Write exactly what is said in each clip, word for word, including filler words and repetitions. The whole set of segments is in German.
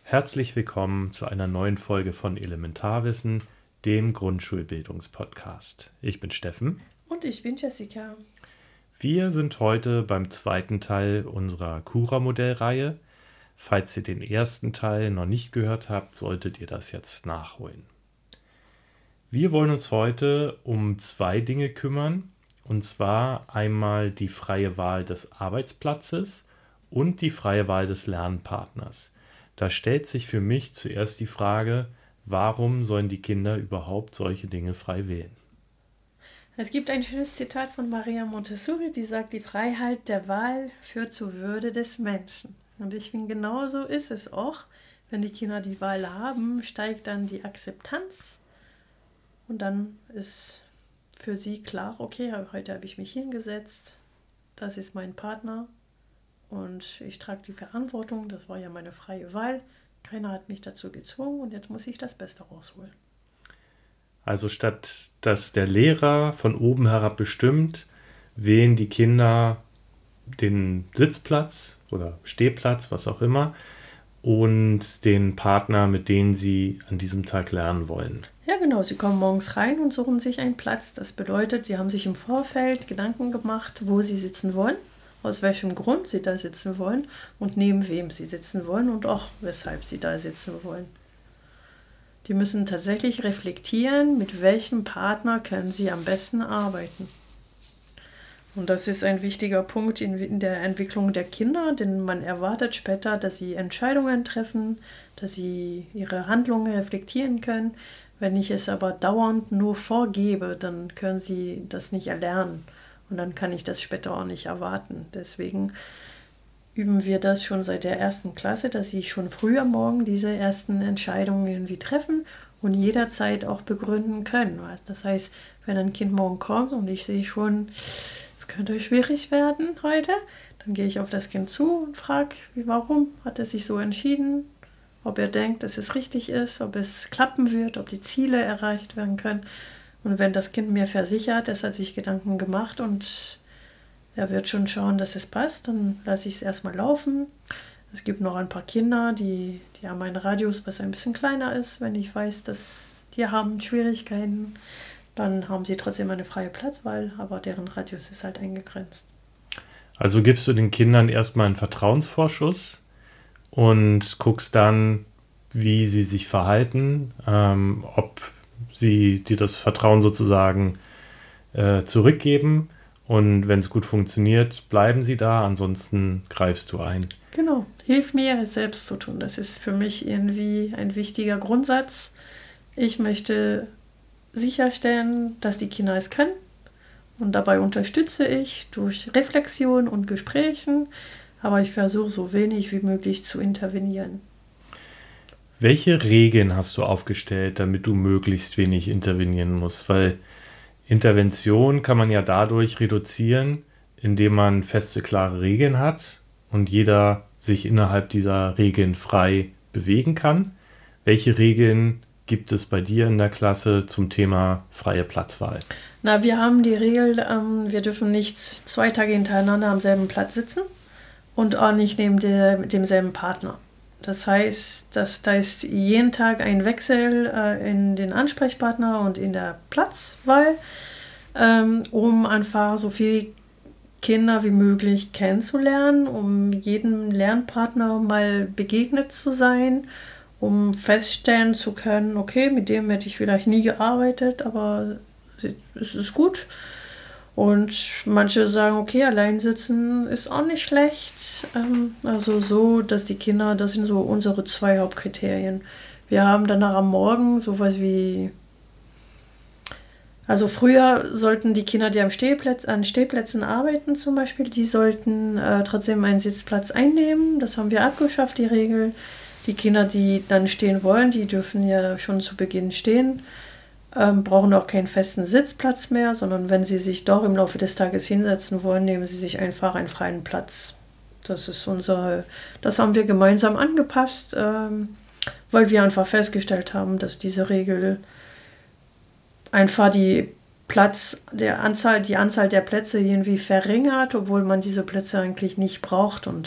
Herzlich willkommen zu einer neuen Folge von Elementarwissen, dem Grundschulbildungspodcast. Ich bin Steffen. Und ich bin Jessica. Wir sind heute beim zweiten Teil unserer Cura-Modellreihe. Falls ihr den ersten Teil noch nicht gehört habt, solltet ihr das jetzt nachholen. Wir wollen uns heute um zwei Dinge kümmern, und zwar einmal die freie Wahl des Arbeitsplatzes und die freie Wahl des Lernpartners. Da stellt sich für mich zuerst die Frage, warum sollen die Kinder überhaupt solche Dinge frei wählen? Es gibt ein schönes Zitat von Maria Montessori, die sagt, die Freiheit der Wahl führt zur Würde des Menschen. Und ich finde, genau so ist es auch. Wenn die Kinder die Wahl haben, steigt dann die Akzeptanz und dann ist für sie klar, okay, heute habe ich mich hingesetzt, das ist mein Partner. Und ich trage die Verantwortung, das war ja meine freie Wahl. Keiner hat mich dazu gezwungen und jetzt muss ich das Beste rausholen. Also statt dass der Lehrer von oben herab bestimmt, wählen die Kinder den Sitzplatz oder Stehplatz, was auch immer, und den Partner, mit dem sie an diesem Tag lernen wollen. Ja, genau. Sie kommen morgens rein und suchen sich einen Platz. Das bedeutet, sie haben sich im Vorfeld Gedanken gemacht, wo sie sitzen wollen, aus welchem Grund sie da sitzen wollen und neben wem sie sitzen wollen und auch weshalb sie da sitzen wollen. Die müssen tatsächlich reflektieren, mit welchem Partner können sie am besten arbeiten. Und das ist ein wichtiger Punkt in, in der Entwicklung der Kinder, denn man erwartet später, dass sie Entscheidungen treffen, dass sie ihre Handlungen reflektieren können. Wenn ich es aber dauernd nur vorgebe, dann können sie das nicht erlernen. Und dann kann ich das später auch nicht erwarten. Deswegen üben wir das schon seit der ersten Klasse, dass sie schon früh am Morgen diese ersten Entscheidungen irgendwie treffen und jederzeit auch begründen können. Das heißt, wenn ein Kind morgen kommt und ich sehe schon, es könnte schwierig werden heute, dann gehe ich auf das Kind zu und frage, warum hat er sich so entschieden, ob er denkt, dass es richtig ist, ob es klappen wird, ob die Ziele erreicht werden können. Und wenn das Kind mir versichert, es hat sich Gedanken gemacht und er wird schon schauen, dass es passt, dann lasse ich es erstmal laufen. Es gibt noch ein paar Kinder, die, die haben einen Radius, was ein bisschen kleiner ist. Wenn ich weiß, dass die haben Schwierigkeiten, dann haben sie trotzdem eine freie Platzwahl, aber deren Radius ist halt eingegrenzt. Also gibst du den Kindern erstmal einen Vertrauensvorschuss und guckst dann, wie sie sich verhalten, ähm, ob sie dir das Vertrauen sozusagen äh, zurückgeben, und wenn es gut funktioniert, bleiben sie da, ansonsten greifst du ein. Genau, hilf mir, es selbst zu tun. Das ist für mich irgendwie ein wichtiger Grundsatz. Ich möchte sicherstellen, dass die Kinder es können und dabei unterstütze ich durch Reflexion und Gesprächen, aber ich versuche so wenig wie möglich zu intervenieren. Welche Regeln hast du aufgestellt, damit du möglichst wenig intervenieren musst? Weil Intervention kann man ja dadurch reduzieren, indem man feste, klare Regeln hat und jeder sich innerhalb dieser Regeln frei bewegen kann. Welche Regeln gibt es bei dir in der Klasse zum Thema freie Platzwahl? Na, wir haben die Regel, ähm, wir dürfen nicht zwei Tage hintereinander am selben Platz sitzen und auch nicht neben der, mit demselben Partner. Das heißt, dass da ist jeden Tag ein Wechsel äh, in den Ansprechpartner und in der Platzwahl, ähm, um einfach so viele Kinder wie möglich kennenzulernen, um jedem Lernpartner mal begegnet zu sein, um feststellen zu können, okay, mit dem hätte ich vielleicht nie gearbeitet, aber es ist gut. Und manche sagen, okay, allein sitzen ist auch nicht schlecht. Ähm, also so, dass die Kinder, das sind so unsere zwei Hauptkriterien. Wir haben danach am Morgen sowas wie, also früher sollten die Kinder, die am Stehplatz, an Stehplätzen arbeiten zum Beispiel, die sollten äh, trotzdem einen Sitzplatz einnehmen. Das haben wir abgeschafft, die Regel. Die Kinder, die dann stehen wollen, die dürfen ja schon zu Beginn stehen. Ähm, brauchen auch keinen festen Sitzplatz mehr, sondern wenn sie sich doch im Laufe des Tages hinsetzen wollen, nehmen sie sich einfach einen freien Platz. Das ist unser, das haben wir gemeinsam angepasst, ähm, weil wir einfach festgestellt haben, dass diese Regel einfach die Platz, der Anzahl, die Anzahl der Plätze irgendwie verringert, obwohl man diese Plätze eigentlich nicht braucht. Und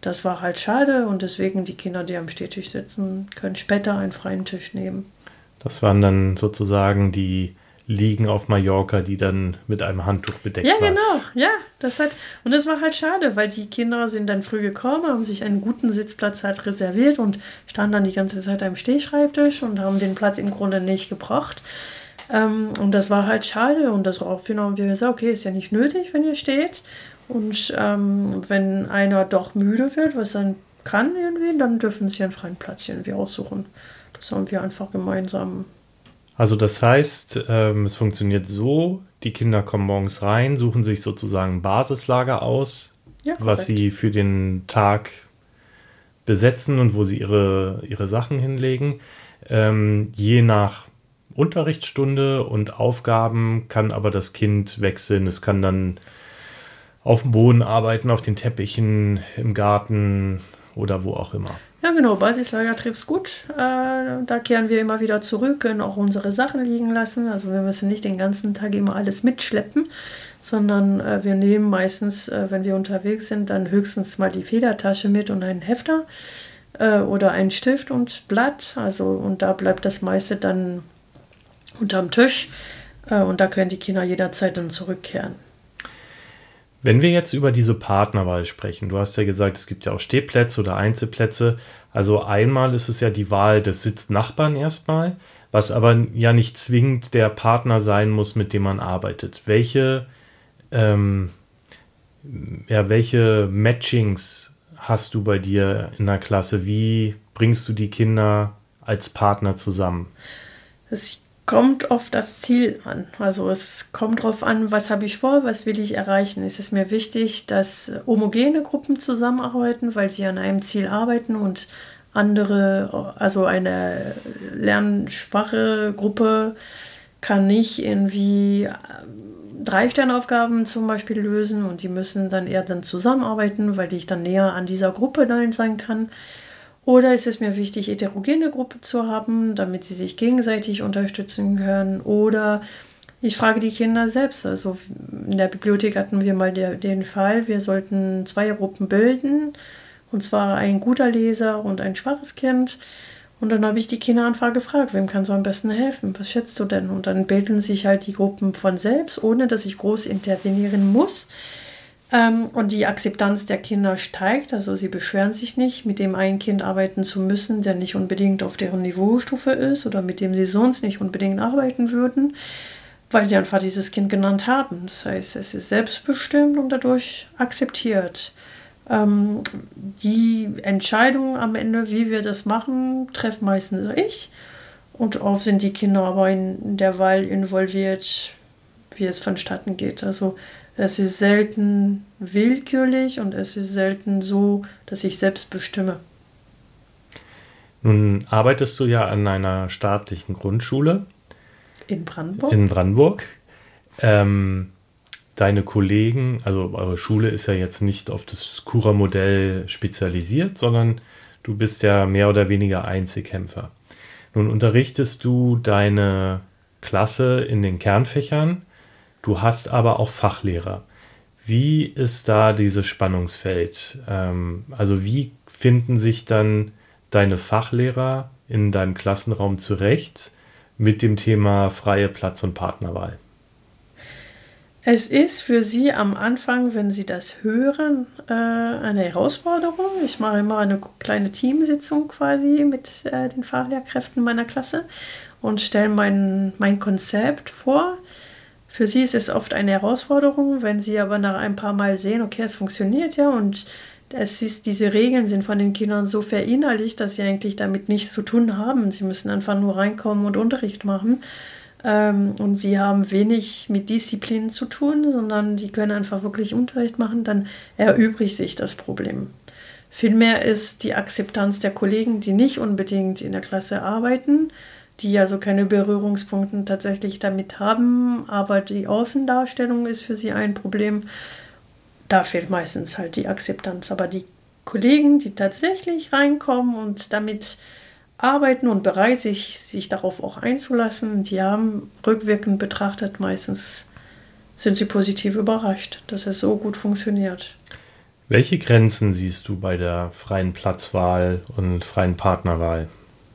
das war halt schade und deswegen die Kinder, die am Stehtisch sitzen, können später einen freien Tisch nehmen. Das waren dann sozusagen die Liegen auf Mallorca, die dann mit einem Handtuch bedeckt ja, waren. Ja, genau. Ja, das hat, und das war halt schade, weil die Kinder sind dann früh gekommen, haben sich einen guten Sitzplatz halt reserviert und standen dann die ganze Zeit am Stehschreibtisch und haben den Platz im Grunde nicht gebraucht. Ähm, und das war halt schade und daraufhin haben wir gesagt, okay, ist ja nicht nötig, wenn ihr steht. Und ähm, wenn einer doch müde wird, was dann kann irgendwie, dann dürfen sie einen freien Platz irgendwie aussuchen. Das haben wir einfach gemeinsam. Also das heißt, ähm, es funktioniert so, die Kinder kommen morgens rein, suchen sich sozusagen ein Basislager aus, ja, was sie für den Tag besetzen und wo sie ihre, ihre Sachen hinlegen. Ähm, je nach Unterrichtsstunde und Aufgaben kann aber das Kind wechseln. Es kann dann auf dem Boden arbeiten, auf den Teppichen, im Garten oder wo auch immer. Ja, genau, Basislager trifft's gut. Äh, da kehren wir immer wieder zurück, können auch unsere Sachen liegen lassen. Also wir müssen nicht den ganzen Tag immer alles mitschleppen, sondern äh, wir nehmen meistens, äh, wenn wir unterwegs sind, dann höchstens mal die Federtasche mit und einen Hefter äh, oder einen Stift und Blatt. Also und da bleibt das meiste dann unterm Tisch äh, und da können die Kinder jederzeit dann zurückkehren. Wenn wir jetzt über diese Partnerwahl sprechen, du hast ja gesagt, es gibt ja auch Stehplätze oder Einzelplätze. Also einmal ist es ja die Wahl des Sitznachbarn erstmal, was aber ja nicht zwingend der Partner sein muss, mit dem man arbeitet. Welche, ähm, ja, welche Matchings hast du bei dir in der Klasse? Wie bringst du die Kinder als Partner zusammen? Es kommt auf das Ziel an. Also es kommt darauf an, was habe ich vor, was will ich erreichen. Es ist mir wichtig, dass homogene Gruppen zusammenarbeiten, weil sie an einem Ziel arbeiten und andere, also eine lernschwache Gruppe kann nicht irgendwie drei Sternaufgaben zum Beispiel lösen und die müssen dann eher dann zusammenarbeiten, weil ich dann näher an dieser Gruppe dann sein kann. Oder ist es mir wichtig, heterogene Gruppe zu haben, damit sie sich gegenseitig unterstützen können. Oder ich frage die Kinder selbst. Also in der Bibliothek hatten wir mal der, den Fall, wir sollten zwei Gruppen bilden. Und zwar ein guter Leser und ein schwaches Kind. Und dann habe ich die Kinder einfach gefragt, wem kannst du am besten helfen? Was schätzt du denn? Und dann bilden sich halt die Gruppen von selbst, ohne dass ich groß intervenieren muss. Und die Akzeptanz der Kinder steigt, also sie beschweren sich nicht, mit dem einen Kind arbeiten zu müssen, der nicht unbedingt auf deren Niveaustufe ist oder mit dem sie sonst nicht unbedingt arbeiten würden, weil sie einfach dieses Kind genannt haben. Das heißt, es ist selbstbestimmt und dadurch akzeptiert. Ähm, die Entscheidung am Ende, wie wir das machen, treffe meistens ich und oft sind die Kinder aber in der Wahl involviert, wie es vonstatten geht. Also es ist selten willkürlich und es ist selten so, dass ich selbst bestimme. Nun arbeitest du ja an einer staatlichen Grundschule. In Brandenburg? In Brandenburg. Ähm, deine Kollegen, also eure Schule ist ja jetzt nicht auf das Cura-Modell spezialisiert, sondern du bist ja mehr oder weniger Einzelkämpfer. Nun unterrichtest du deine Klasse in den Kernfächern. Du hast aber auch Fachlehrer. Wie ist da dieses Spannungsfeld? Ähm, also wie finden sich dann deine Fachlehrer in deinem Klassenraum zurecht mit dem Thema freie Platz- und Partnerwahl? Es ist für sie am Anfang, wenn sie das hören, äh, eine Herausforderung. Ich mache immer eine kleine Teamsitzung quasi mit äh, den Fachlehrkräften meiner Klasse und stelle mein, mein Konzept vor. Für sie ist es oft eine Herausforderung, wenn sie aber nach ein paar Mal sehen, okay, es funktioniert ja und es ist, diese Regeln sind von den Kindern so verinnerlicht, dass sie eigentlich damit nichts zu tun haben. Sie müssen einfach nur reinkommen und Unterricht machen. Ähm, und sie haben wenig mit Disziplin zu tun, sondern die können einfach wirklich Unterricht machen, dann erübrigt sich das Problem. Vielmehr ist die Akzeptanz der Kollegen, die nicht unbedingt in der Klasse arbeiten, die also keine Berührungspunkte tatsächlich damit haben, aber die Außendarstellung ist für sie ein Problem. Da fehlt meistens halt die Akzeptanz. Aber die Kollegen, die tatsächlich reinkommen und damit arbeiten und bereit sind, sich, sich darauf auch einzulassen, die haben rückwirkend betrachtet, meistens sind sie positiv überrascht, dass es so gut funktioniert. Welche Grenzen siehst du bei der freien Platzwahl und freien Partnerwahl?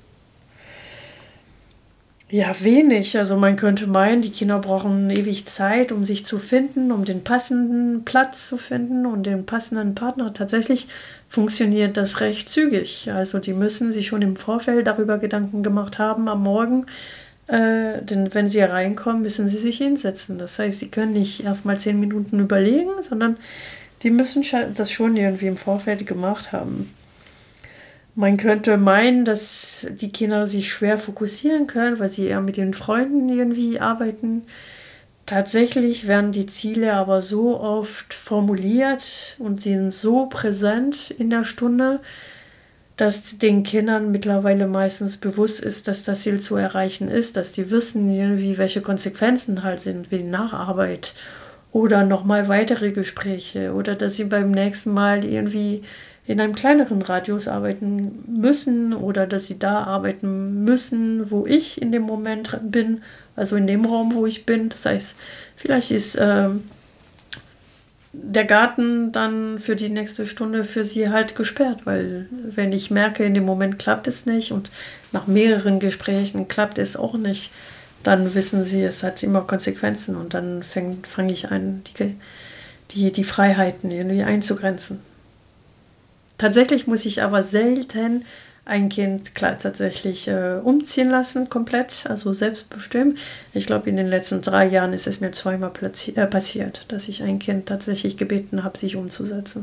Ja, wenig. Also man könnte meinen, die Kinder brauchen ewig Zeit, um sich zu finden, um den passenden Platz zu finden und den passenden Partner. Tatsächlich funktioniert das recht zügig. Also die müssen sich schon im Vorfeld darüber Gedanken gemacht haben am Morgen. Äh, denn wenn sie reinkommen, müssen sie sich hinsetzen. Das heißt, sie können nicht erst mal zehn Minuten überlegen, sondern die müssen das schon irgendwie im Vorfeld gemacht haben. Man könnte meinen, dass die Kinder sich schwer fokussieren können, weil sie eher mit den Freunden irgendwie arbeiten. Tatsächlich werden die Ziele aber so oft formuliert und sind so präsent in der Stunde, dass den Kindern mittlerweile meistens bewusst ist, dass das Ziel zu erreichen ist, dass die wissen irgendwie, welche Konsequenzen halt sind, wie Nacharbeit oder nochmal weitere Gespräche oder dass sie beim nächsten Mal irgendwie in einem kleineren Radius arbeiten müssen oder dass sie da arbeiten müssen, wo ich in dem Moment bin, also in dem Raum, wo ich bin. Das heißt, vielleicht ist äh, der Garten dann für die nächste Stunde für sie halt gesperrt, weil wenn ich merke, in dem Moment klappt es nicht und nach mehreren Gesprächen klappt es auch nicht, dann wissen sie, es hat immer Konsequenzen und dann fange ich an, die, die, die Freiheiten irgendwie einzugrenzen. Tatsächlich muss ich aber selten ein Kind klar, tatsächlich äh, umziehen lassen, komplett, also selbstbestimmt. Ich glaube, in den letzten drei Jahren ist es mir zweimal platzi- äh, passiert, dass ich ein Kind tatsächlich gebeten habe, sich umzusetzen.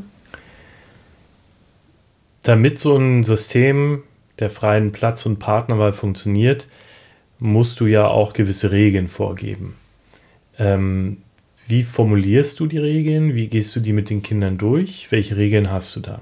Damit so ein System der freien Platz- und Partnerwahl funktioniert, musst du ja auch gewisse Regeln vorgeben. Ähm, wie formulierst du die Regeln? Wie gehst du die mit den Kindern durch? Welche Regeln hast du da?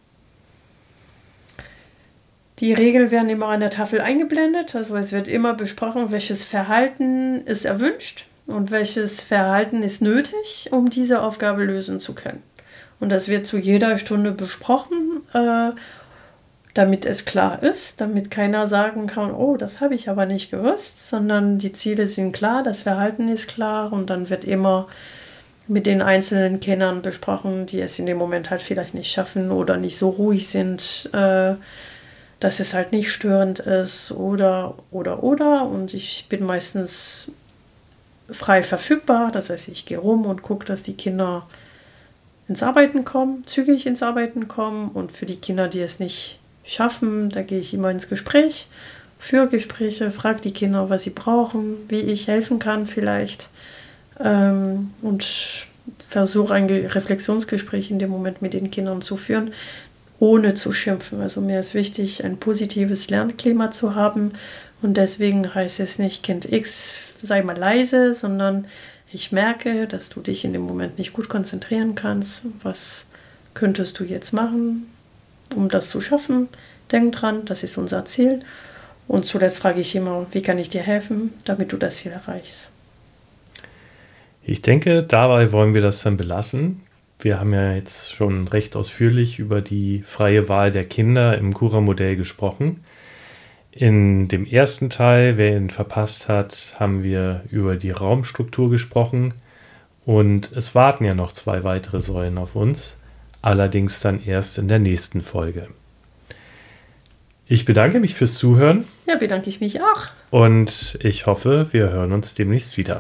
Die Regeln werden immer an der Tafel eingeblendet, also es wird immer besprochen, welches Verhalten ist erwünscht und welches Verhalten ist nötig, um diese Aufgabe lösen zu können. Und das wird zu jeder Stunde besprochen, äh, damit es klar ist, damit keiner sagen kann, oh, das habe ich aber nicht gewusst, sondern die Ziele sind klar, das Verhalten ist klar und dann wird immer mit den einzelnen Kindern besprochen, die es in dem Moment halt vielleicht nicht schaffen oder nicht so ruhig sind, äh, dass es halt nicht störend ist oder, oder, oder. Und ich bin meistens frei verfügbar. Das heißt, ich gehe rum und gucke, dass die Kinder ins Arbeiten kommen, zügig ins Arbeiten kommen. Und für die Kinder, die es nicht schaffen, da gehe ich immer ins Gespräch, für Gespräche, frage die Kinder, was sie brauchen, wie ich helfen kann vielleicht. Ähm, und versuche ein Reflexionsgespräch in dem Moment mit den Kindern zu führen, ohne zu schimpfen. Also mir ist wichtig, ein positives Lernklima zu haben und deswegen heißt es nicht, Kind X, sei mal leise, sondern ich merke, dass du dich in dem Moment nicht gut konzentrieren kannst. Was könntest du jetzt machen, um das zu schaffen? Denk dran, das ist unser Ziel. Und zuletzt frage ich immer, wie kann ich dir helfen, damit du das Ziel erreichst? Ich denke, dabei wollen wir das dann belassen. Wir haben ja jetzt schon recht ausführlich über die freie Wahl der Kinder im Cura-Modell gesprochen. In dem ersten Teil, wer ihn verpasst hat, haben wir über die Raumstruktur gesprochen und es warten ja noch zwei weitere Säulen auf uns, allerdings dann erst in der nächsten Folge. Ich bedanke mich fürs Zuhören. Ja, bedanke ich mich auch. Und ich hoffe, wir hören uns demnächst wieder.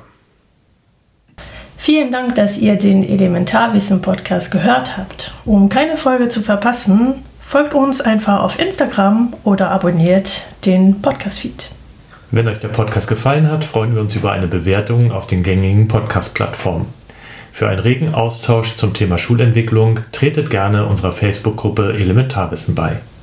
Vielen Dank, dass ihr den Elementarwissen-Podcast gehört habt. Um keine Folge zu verpassen, folgt uns einfach auf Instagram oder abonniert den Podcast-Feed. Wenn euch der Podcast gefallen hat, freuen wir uns über eine Bewertung auf den gängigen Podcast-Plattformen. Für einen regen Austausch zum Thema Schulentwicklung tretet gerne unserer Facebook-Gruppe Elementarwissen bei.